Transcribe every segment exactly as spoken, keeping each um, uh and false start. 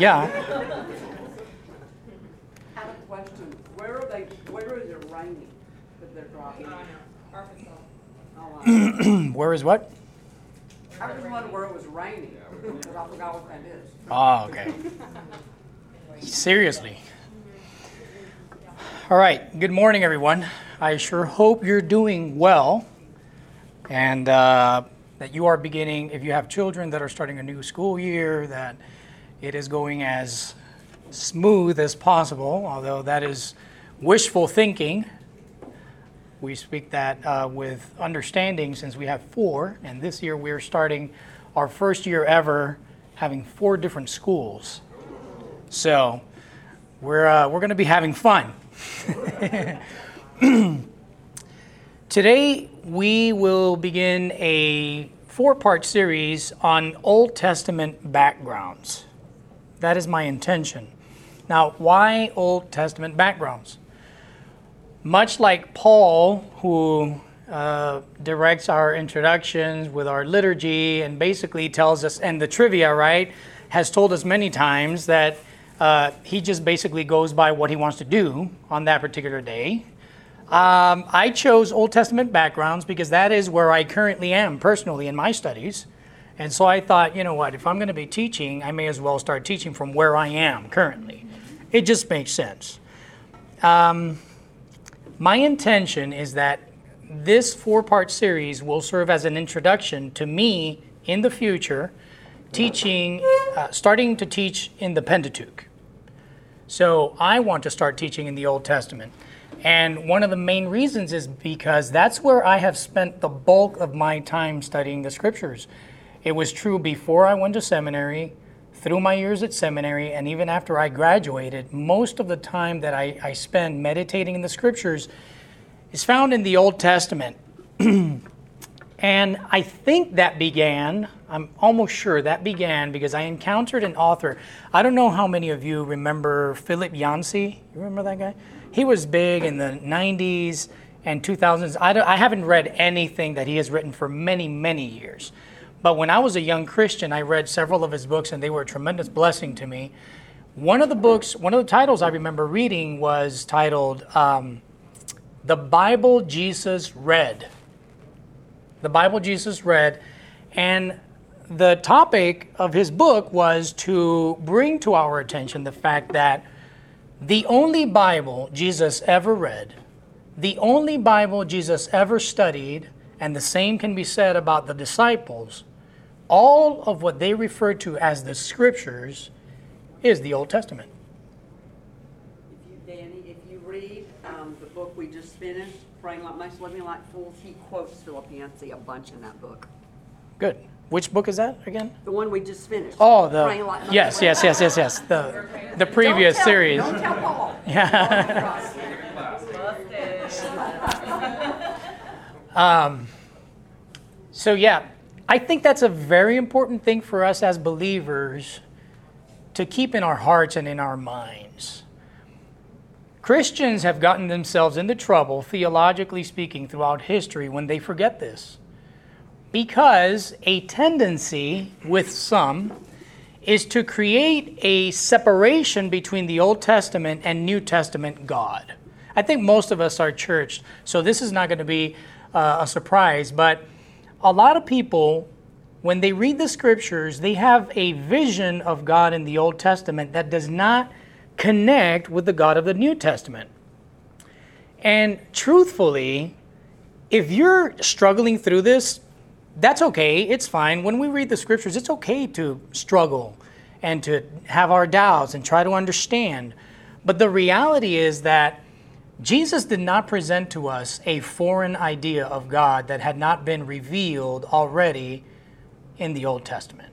Yeah. I have a question. Where are they, where is it raining that they're dropping? Arkansas. Oh, I Where is what? I was wondering where it was raining, because I forgot what that is. Oh, okay. Seriously. All right. Good morning, everyone. I sure hope you're doing well, and uh, that you are beginning, if you have children that are starting a new school year, that it is going as smooth as possible, although that is wishful thinking. We speak that uh, with understanding since we have four, and this year we're starting our first year ever having four different schools. So we're uh, we're going to be having fun. Today we will begin a four-part series on Old Testament backgrounds. That is my intention. Now, why Old Testament backgrounds? Much like Paul, who uh, directs our introductions with our liturgy and basically tells us, and the trivia, right, has told us many times that uh, he just basically goes by what he wants to do on that particular day. Um, I chose Old Testament backgrounds because that is where I currently am personally in my studies. And so I thought, you know what, if I'm going to be teaching, I may as well start teaching from where I am currently. It just makes sense. Um, my intention is that this four-part series will serve as an introduction to me in the future, teaching, uh, starting to teach in the Pentateuch. So I want to start teaching in the Old Testament. And one of the main reasons is because that's where I have spent the bulk of my time studying the Scriptures. It was true before I went to seminary, through my years at seminary, and even after I graduated. Most of the time that I, I spend meditating in the Scriptures is found in the Old Testament. And I think that began, I'm almost sure that began because I encountered an author. I don't know how many of you remember Philip Yancey. You remember that guy? He was big in the nineties and two thousands. I, don't, I haven't read anything that he has written for many, many years. But when I was a young Christian, I read several of his books, and they were a tremendous blessing to me. One of the books, one of the titles I remember reading was titled um, The Bible Jesus Read. The Bible Jesus Read. And the topic of his book was to bring to our attention the fact that the only Bible Jesus ever read, the only Bible Jesus ever studied, and the same can be said about the disciples, all of what they refer to as the Scriptures is the Old Testament. If you, Danny, if you read um, the book we just finished, Praying Like Most Living Like Fools, he quotes Philip Yancey a bunch in that book. Good. Which book is that again? The one we just finished. Oh, the Praying Like Most yes, Living yes, yes, yes, yes. The the previous Don't tell- series. Don't tell Paul. Yeah. um. So yeah, I think that's a very important thing for us as believers to keep in our hearts and in our minds. Christians have gotten themselves into trouble, theologically speaking, throughout history when they forget this. Because a tendency with some is to create a separation between the Old Testament and New Testament God. I think most of us are churched, so this is not going to be uh, a surprise, but a lot of people, when they read the Scriptures, they have a vision of God in the Old Testament that does not connect with the God of the New Testament. And truthfully, if you're struggling through this, that's okay. It's fine. When we read the Scriptures, it's okay to struggle and to have our doubts and try to understand. But the reality is that Jesus did not present to us a foreign idea of God that had not been revealed already in the Old Testament.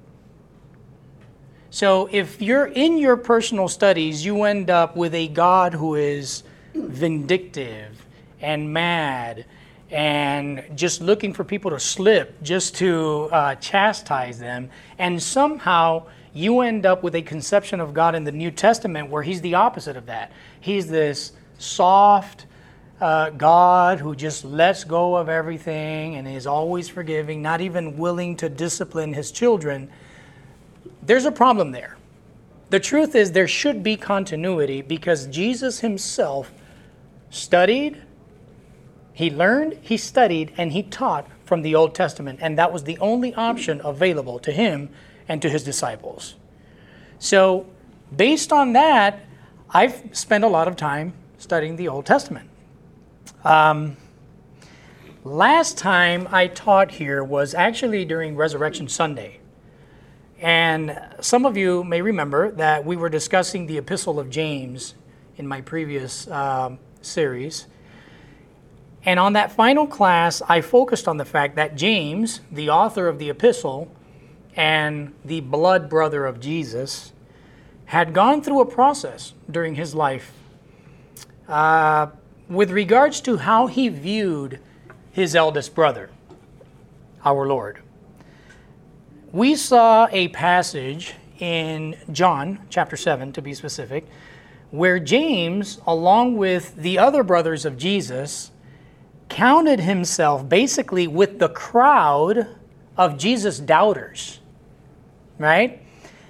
So if you're in your personal studies, you end up with a God who is vindictive and mad and just looking for people to slip just to uh, chastise them. And somehow you end up with a conception of God in the New Testament where he's the opposite of that. He's this soft uh, God who just lets go of everything and is always forgiving, not even willing to discipline his children. There's a problem there. the truth is there should be continuity because Jesus himself studied, he learned, he studied, and he taught from the Old Testament. And that was the only option available to him and to his disciples. So based on that, I've spent a lot of time studying the Old Testament. Um, last time I taught here was actually during Resurrection Sunday. And some of you may remember that we were discussing the Epistle of James in my previous um, series. And on that final class, I focused on the fact that James, the author of the epistle and the blood brother of Jesus, had gone through a process during his life uh, with regards to how he viewed his eldest brother, our Lord. We saw a passage in John chapter seven, to be specific, where James, along with the other brothers of Jesus, counted himself basically with the crowd of Jesus' doubters, right?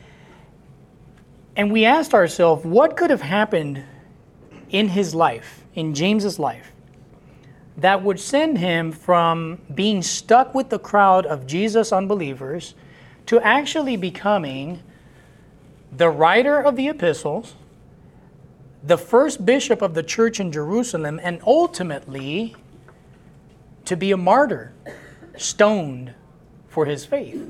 And we asked ourselves, what could have happened in his life, in James's life, that would send him from being stuck with the crowd of Jesus' unbelievers to actually becoming the writer of the epistles, the first bishop of the church in Jerusalem, and ultimately to be a martyr, stoned for his faith.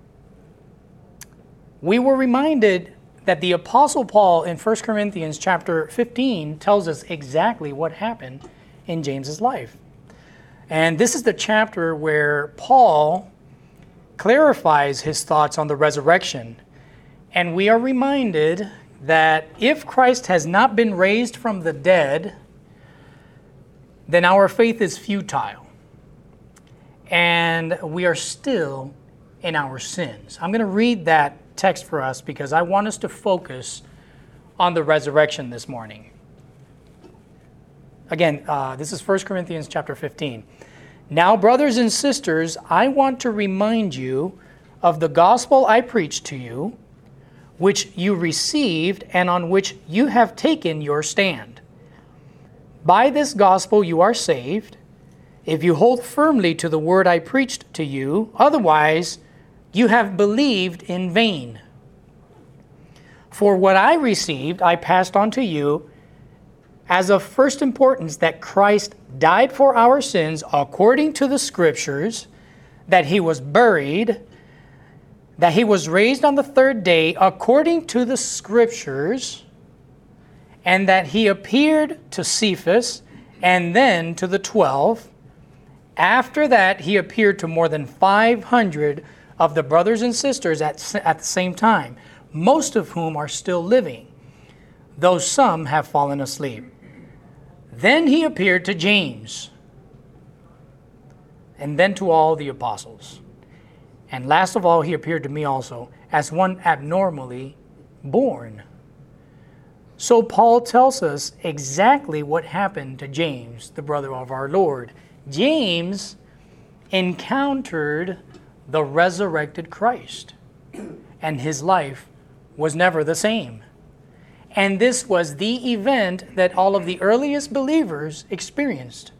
We were reminded that the Apostle Paul in First Corinthians chapter fifteen tells us exactly what happened in James's life. And this is the chapter where Paul clarifies his thoughts on the resurrection. And we are reminded that if Christ has not been raised from the dead, then our faith is futile. And we are still in our sins. I'm going to read that text for us because I want us to focus on the resurrection this morning. Again, uh, this is First Corinthians chapter fifteen. Now, brothers and sisters, I want to remind you of the gospel I preached to you, which you received and on which you have taken your stand. By this gospel you are saved, if you hold firmly to the word I preached to you. Otherwise, you have believed in vain. For what I received, I passed on to you as of first importance, that Christ died for our sins according to the Scriptures, that he was buried, that he was raised on the third day according to the Scriptures, and that he appeared to Cephas and then to the twelve. After that, he appeared to more than five hundred of the brothers and sisters at, at the same time, most of whom are still living, though some have fallen asleep. Then he appeared to James, and then to all the apostles. And last of all, he appeared to me also, as one abnormally born. So Paul tells us exactly what happened to James, the brother of our Lord. James encountered the resurrected Christ, and his life was never the same. And this was the event that all of the earliest believers experienced.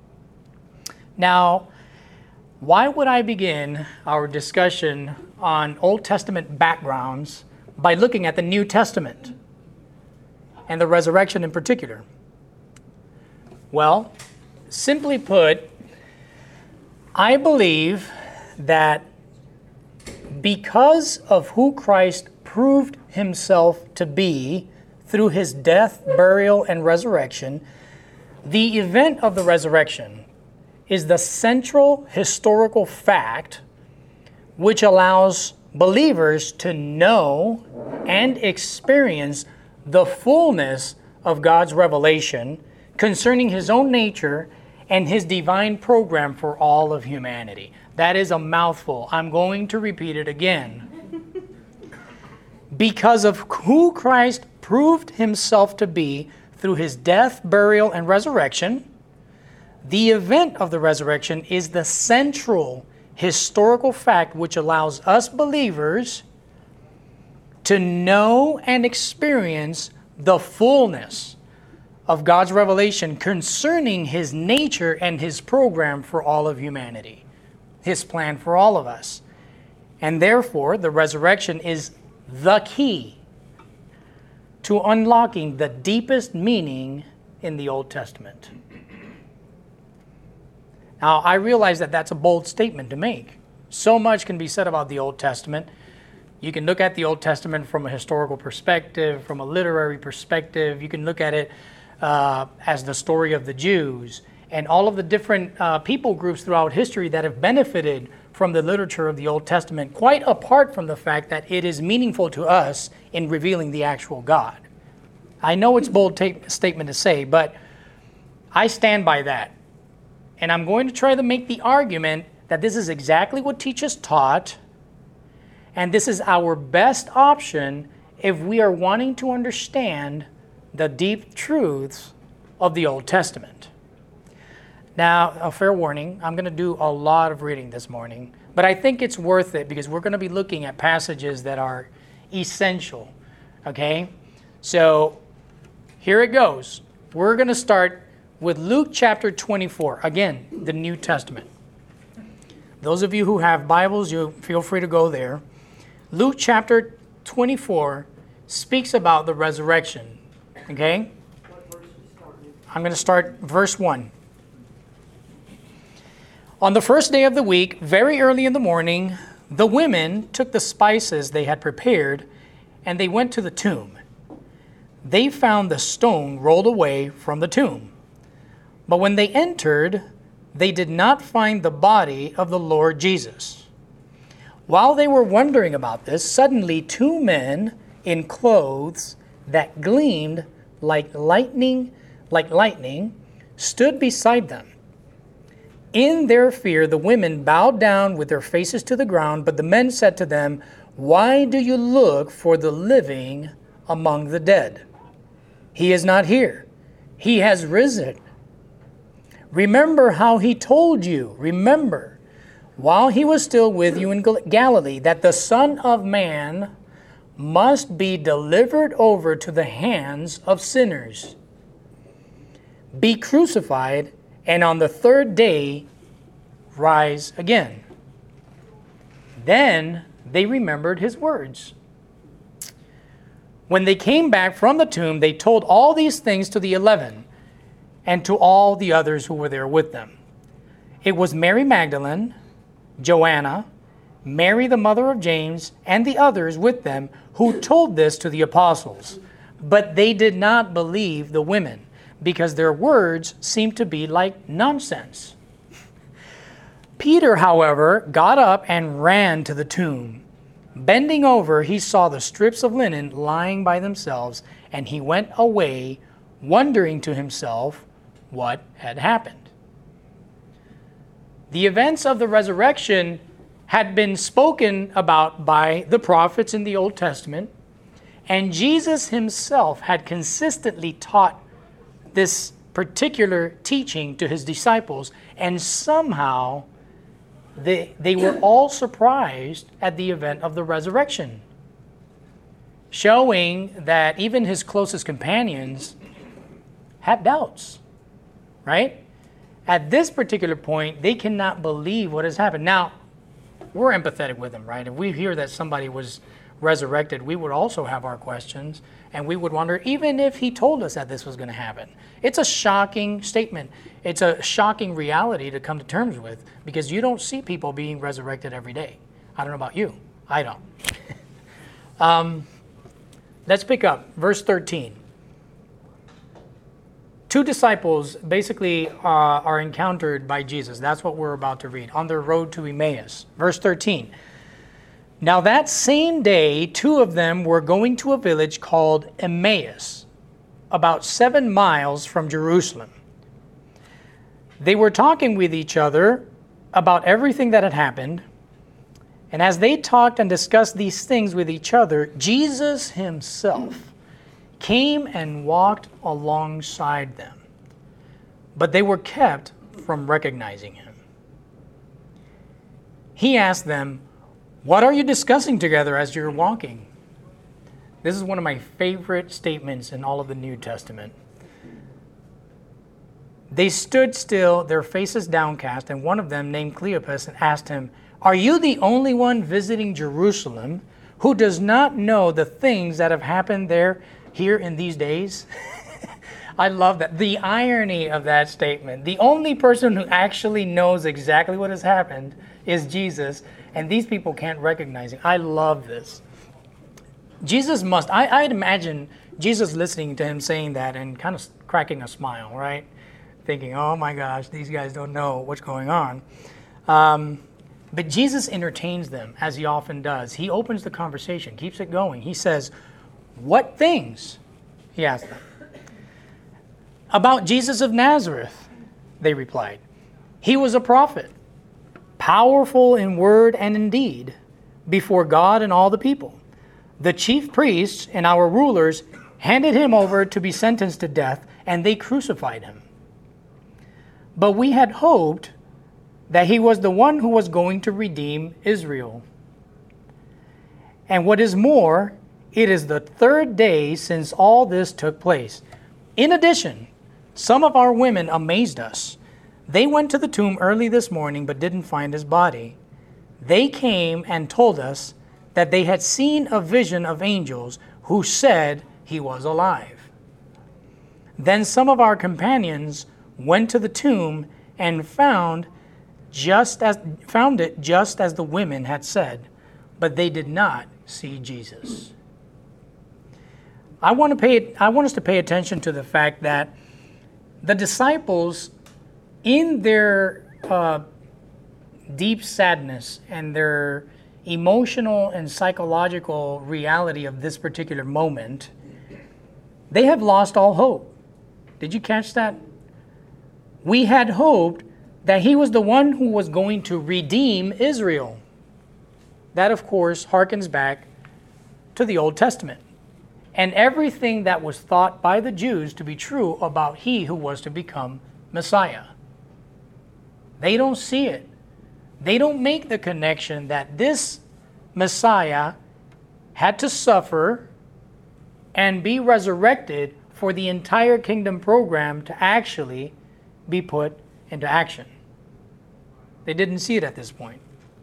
Now, why would I begin our discussion on Old Testament backgrounds by looking at the New Testament and the resurrection in particular? Well, simply put, I believe that because of who Christ proved himself to be through his death, burial, and resurrection, the event of the resurrection is the central historical fact which allows believers to know and experience the fullness of God's revelation concerning his own nature and his divine program for all of humanity. That is a mouthful. I'm going to repeat it again. Because of who Christ proved himself to be through his death, burial, and resurrection, the event of the resurrection is the central historical fact which allows us believers to know and experience the fullness of God's revelation concerning His nature and His program for all of humanity, His plan for all of us. And therefore, the resurrection is the key to unlocking the deepest meaning in the Old Testament. Now, I realize that that's a bold statement to make. So much can be said about the Old Testament. You can look at the Old Testament from a historical perspective, from a literary perspective. You can look at it uh, as the story of the Jews and all of the different uh, people groups throughout history that have benefited from the literature of the Old Testament, quite apart from the fact that it is meaningful to us in revealing the actual God. I know it's a bold ta- statement to say, but I stand by that. And I'm going to try to make the argument that this is exactly what teachers taught, and this is our best option if we are wanting to understand the deep truths of the Old Testament. Now, a fair warning, I'm going to do a lot of reading this morning, but I think it's worth it because we're going to be looking at passages that are essential, okay? So, here it goes. We're going to start with Luke chapter twenty-four, again, the New Testament. Those of you who have Bibles, you feel free to go there. Luke chapter twenty-four speaks about the resurrection, okay? I'm going to start verse one. On the first day of the week, very early in the morning, the women took the spices they had prepared, and they went to the tomb. They found the stone rolled away from the tomb. But when they entered, they did not find the body of the Lord Jesus. While they were wondering about this, suddenly two men in clothes that gleamed like lightning, like lightning, stood beside them. In their fear, the women bowed down with their faces to the ground, but the men said to them, "Why do you look for the living among the dead? He is not here. He has risen. Remember how he told you, remember, while he was still with you in Galilee, that the Son of Man must be delivered over to the hands of sinners, be crucified, and on the third day rise again." Then they remembered his words. When they came back from the tomb, they told all these things to the eleven and to all the others who were there with them. It was Mary Magdalene, Joanna, Mary the mother of James, and the others with them who told this to the apostles. But they did not believe the women, because their words seemed to be like nonsense. Peter, however, got up and ran to the tomb. Bending over, he saw the strips of linen lying by themselves, and he went away, wondering to himself what had happened. The events of the resurrection had been spoken about by the prophets in the Old Testament, and Jesus himself had consistently taught this particular teaching to his disciples, and somehow they, they were all surprised at the event of the resurrection, showing that even his closest companions had doubts, right? At this particular point, they cannot believe what has happened. Now, we're empathetic with them, right? If we hear that somebody was resurrected, we would also have our questions, and we would wonder, even if he told us that this was going to happen. It's a shocking statement. It's a shocking reality to come to terms with, because you don't see people being resurrected every day. I don't know about you. I don't. um, let's pick up verse thirteen. Two disciples basically uh, are encountered by Jesus. That's what we're about to read, on their road to Emmaus. Verse thirteen. Now that same day, two of them were going to a village called Emmaus, about seven miles from Jerusalem. They were talking with each other about everything that had happened, and as they talked and discussed these things with each other, Jesus himself came and walked alongside them, but they were kept from recognizing him. He asked them, "What are you discussing together as you're walking?" This is one of my favorite statements in all of the New Testament. They stood still, their faces downcast, and one of them, named Cleopas, asked him, "Are you the only one visiting Jerusalem who does not know the things that have happened there here in these days?" I love that. The irony of that statement. The only person who actually knows exactly what has happened is Jesus, and these people can't recognize him. I love this. Jesus must, I, I'd imagine Jesus listening to him saying that and kind of cracking a smile, right? Thinking, oh my gosh, these guys don't know what's going on. Um, but Jesus entertains them, as he often does. He opens the conversation, keeps it going. He says, "What things?" he asked them. "About Jesus of Nazareth," they replied. "He was a prophet, powerful in word and in deed, before God and all the people. The chief priests and our rulers handed him over to be sentenced to death, and they crucified him. But we had hoped that he was the one who was going to redeem Israel. And what is more, it is the third day since all this took place. In addition, some of our women amazed us. They went to the tomb early this morning but didn't find his body. They came and told us that they had seen a vision of angels who said he was alive. Then some of our companions went to the tomb and found just as found it just as the women had said, but they did not see Jesus." I want to pay I want us to pay attention to the fact that the disciples, in their uh, deep sadness and their emotional and psychological reality of this particular moment, they have lost all hope. Did you catch that? We had hoped that he was the one who was going to redeem Israel. That, of course, harkens back to the Old Testament and everything that was thought by the Jews to be true about he who was to become Messiah. They don't see it. They don't make the connection that this Messiah had to suffer and be resurrected for the entire kingdom program to actually be put into action. They didn't see it at this point.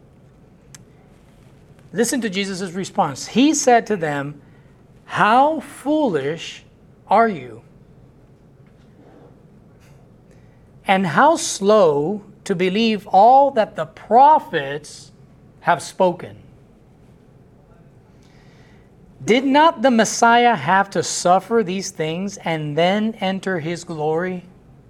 Listen to Jesus' response. He said to them, "How foolish are you? And how slow to believe all that the prophets have spoken. Did not the Messiah have to suffer these things and then enter his glory?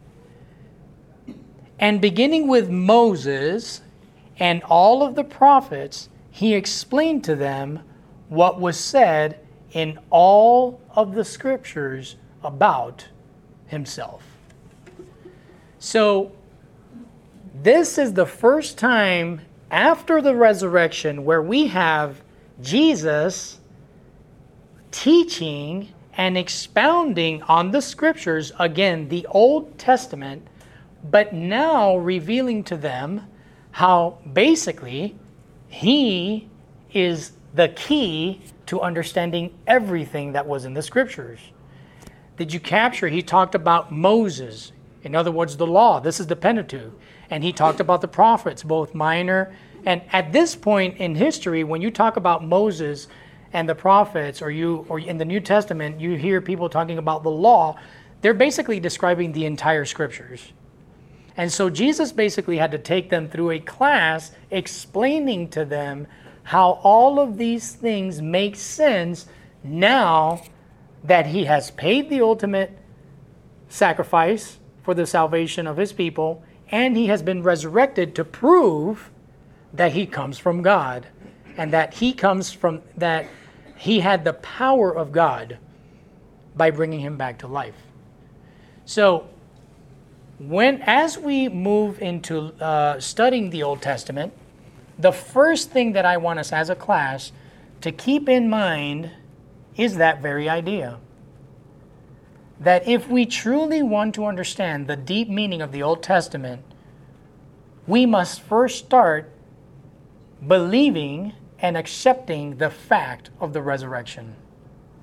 And beginning with Moses and all of the prophets, he explained to them what was said in all of the scriptures about himself." So, this is the first time after the resurrection where we have Jesus teaching and expounding on the scriptures, again, the Old Testament, but now revealing to them how basically he is the key to understanding everything that was in the scriptures. Did you capture? He talked about Moses, in other words, the law. This is the Pentateuch. And he talked about the prophets, both minor. And at this point in history, when you talk about Moses and the prophets, or you, or in the New Testament, you hear people talking about the law, they're basically describing the entire scriptures. And so Jesus basically had to take them through a class explaining to them how all of these things make sense now that he has paid the ultimate sacrifice for the salvation of his people, and he has been resurrected to prove that he comes from God, and that he comes from, that he had the power of God by bringing him back to life. So, when as we move into uh, studying the Old Testament, the first thing that I want us as a class to keep in mind is that very idea. That if we truly want to understand the deep meaning of the Old Testament, we must first start believing and accepting the fact of the resurrection.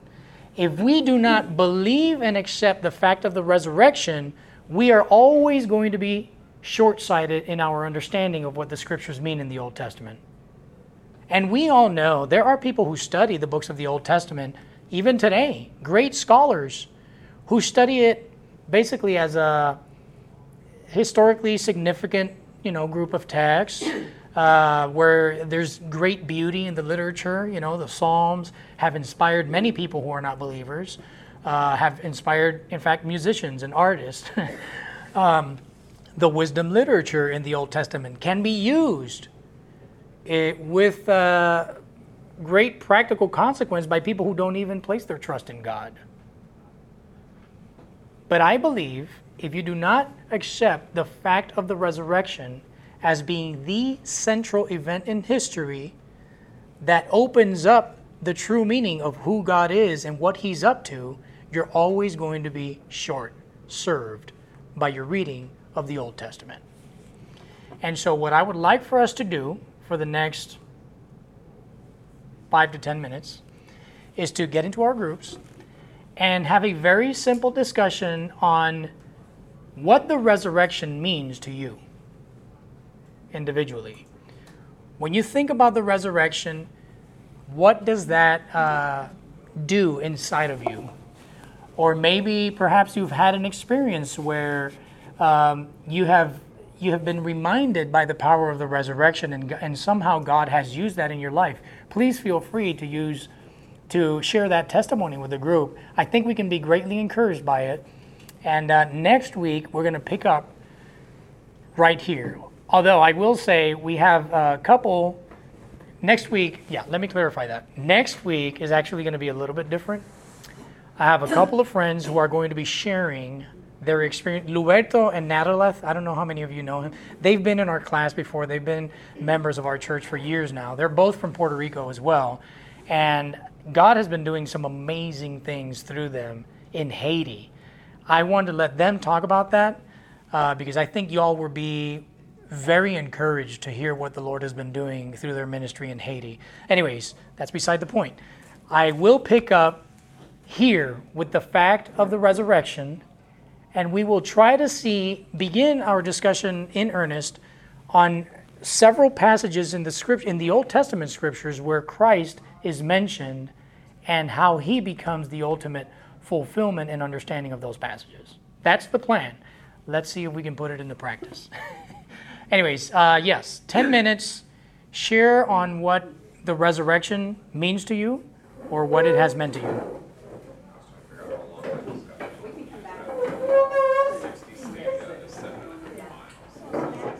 If we do not believe and accept the fact of the resurrection, we are always going to be short-sighted in our understanding of what the scriptures mean in the Old Testament. And we all know there are people who study the books of the Old Testament, even today, great scholars who study it basically as a historically significant, you know, group of texts, uh, where there's great beauty in the literature. You know, the Psalms have inspired many people who are not believers, uh, have inspired, in fact, musicians and artists. um, the wisdom literature in the Old Testament can be used it, with uh, great practical consequence by people who don't even place their trust in God. But I believe if you do not accept the fact of the resurrection as being the central event in history that opens up the true meaning of who God is and what He's up to, you're always going to be short-served by your reading of the Old Testament. And so what I would like for us to do for the next five to ten minutes is to get into our groups and have a very simple discussion on what the resurrection means to you individually. When you think about the resurrection, what does that uh, do inside of you? Or maybe perhaps you've had an experience where um, you have you have been reminded by the power of the resurrection, and, and somehow God has used that in your life. Please feel free to use to share that testimony with the group. I think we can be greatly encouraged by it. And uh, next week, we're going to pick up right here. Although I will say we have a couple, next week, yeah, let me clarify that. Next week is actually going to be a little bit different. I have a couple of friends who are going to be sharing their experience. Luberto and Nataleth, I don't know how many of you know him. They've been in our class before. They've been members of our church for years now. They're both from Puerto Rico as well. And God has been doing some amazing things through them in Haiti. I wanted to let them talk about that uh, because I think y'all will be very encouraged to hear what the Lord has been doing through their ministry in Haiti. Anyways, that's beside the point. I will pick up here with the fact of the resurrection, and we will try to see, begin our discussion in earnest on several passages in the script, in the Old Testament scriptures where Christ is mentioned and how He becomes the ultimate fulfillment and understanding of those passages. That's the plan. Let's see if we can put it into practice. Anyways, uh, yes, ten minutes, share on what the resurrection means to you or what it has meant to you.